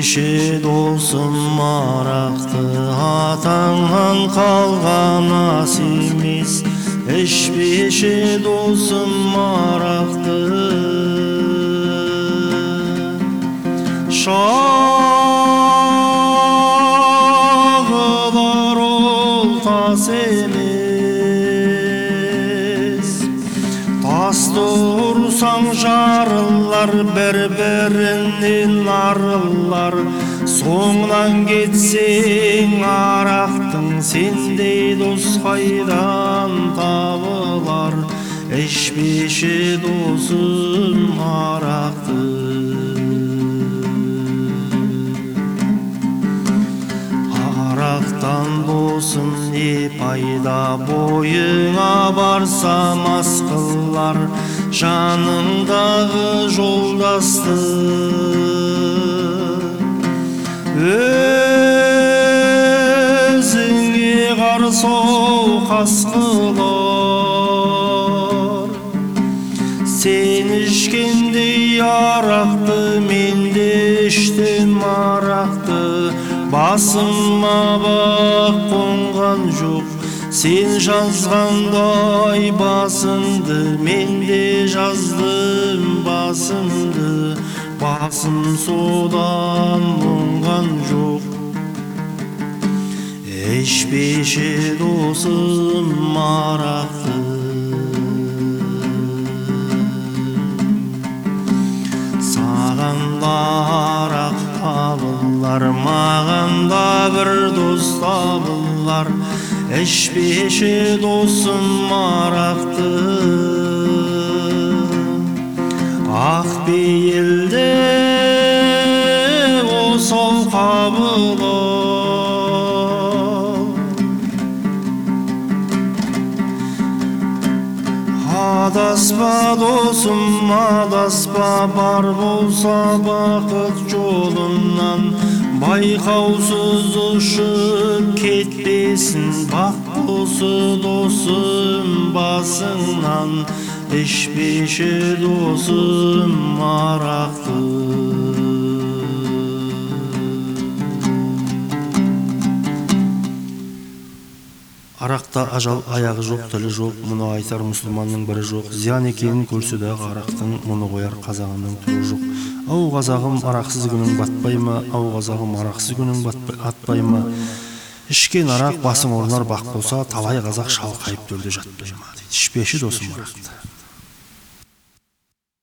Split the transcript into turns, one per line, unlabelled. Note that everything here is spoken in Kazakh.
ішпеші досым арақты, атаңнан қалған ас емес. Ішпеші досым арақты, шағылар ол тас емес. Тасты ұрсаң жарылар, бір-бірінен арылар. Соңынан кетсең арақтың, сендей дос қайдан табылар. Ішпеші досым арақты. Арақтан досым не пайда, бойыңа барса мас қылар. Жаныңдағы жолдасты өзіңе қарсы қасқылар. Сен ішкендей арақты, мен де іштім арақты. Басыма бақ қонған жоқ, сен жазғандай басыңды. Мен де жаздым басымды, басым содан оңған жоқ. Ішпеші досым арақты. Саған да арақ табылар, маған да бір дос табылар. Ішпеші досым арақты. Ақ бейілді осал қабылы, адаспа досым адаспа, бар болса бақыт жолынан. Байқаусыз ұшып кетпесін бақ осы досым басыңнан. Ішпеші досым арақты. Арақта ажал аяғы жоқ, тілі жоқ, мұны айтар мұсылманның бірі жоқ. Зиян екенін көрсе дағы арақтың, мұны қояр қазағының түрі жоқ. Ау қазағым, арақсыз күнің батпай ма? Ау қазағым, арақсыз күнің атпай ма? Ішкен арақ басың орнар бақ болса, талай қазақ шалқайып төлде жатпай ма? Ішпеші досым арақты.